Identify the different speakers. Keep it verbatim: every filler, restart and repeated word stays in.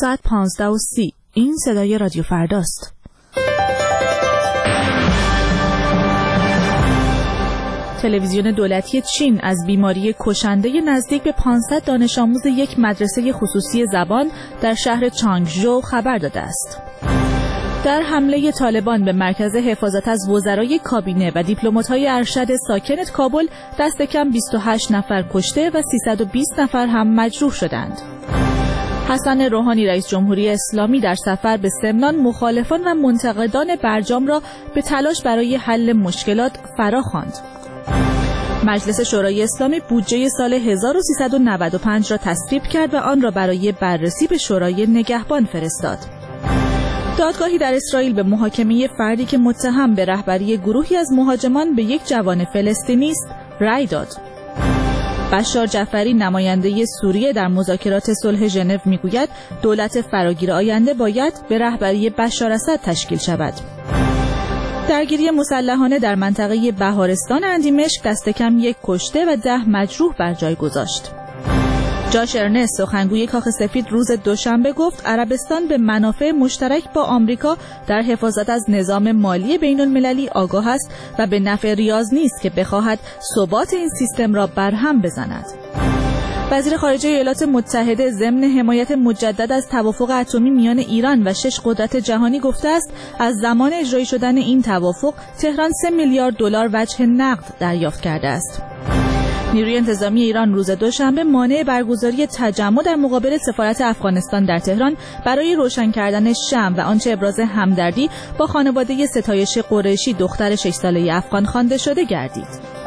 Speaker 1: ساعت پانزده و سی. این صدای رادیو فرداست. تلویزیون دولتی چین از بیماری کشنده نزدیک به پانصد دانش آموز یک مدرسه خصوصی زبان در شهر چانگژو خبر داده است. در حمله طالبان به مرکز حفاظت از وزرای کابینه و دیپلمات‌های ارشد ساکن کابل دست کم بیست و هشت نفر کشته و سیصد و بیست نفر هم مجروح شدند. حسن روحانی رئیس جمهوری اسلامی در سفر به سمنان مخالفان و منتقدان برجام را به تلاش برای حل مشکلات فراخواند. مجلس شورای اسلامی بودجه سال هزار و سیصد و نود و پنج را تصویب کرد و آن را برای بررسی به شورای نگهبان فرستاد. دادگاهی در اسرائیل به محاکمه فردی که متهم به رهبری گروهی از مهاجمان به یک جوان فلسطینی است رأی داد. بشار جعفری نماینده سوریه در مذاکرات صلح ژنو میگوید دولت فراگیر آینده باید به رهبری بشار اسد تشکیل شود. درگیری مسلحانه در منطقه بهارستان اندیمشک دست کم یک کشته و ده مجروح بر جای گذاشت. جاش ارنست سخنگوی کاخ سفید روز دوشنبه گفت عربستان به منافع مشترک با آمریکا در حفاظت از نظام مالی بین المللی آگاه است و به نفع ریاض نیست که بخواهد ثبات این سیستم را برهم بزند. وزیر خارجه ایالات متحده ضمن حمایت مجدد از توافق اتمی میان ایران و شش قدرت جهانی گفته است از زمان اجرایی شدن این توافق تهران سه میلیارد دلار وجه نقد دریافت کرده است. نیروی انتظامی ایران روز دوشنبه مانع برگزاری تجمع در مقابل سفارت افغانستان در تهران برای روشن کردن شمع و آنچه ابراز همدردی با خانواده ستایش قریشی دختر شش ساله افغان خوانده شده گردید.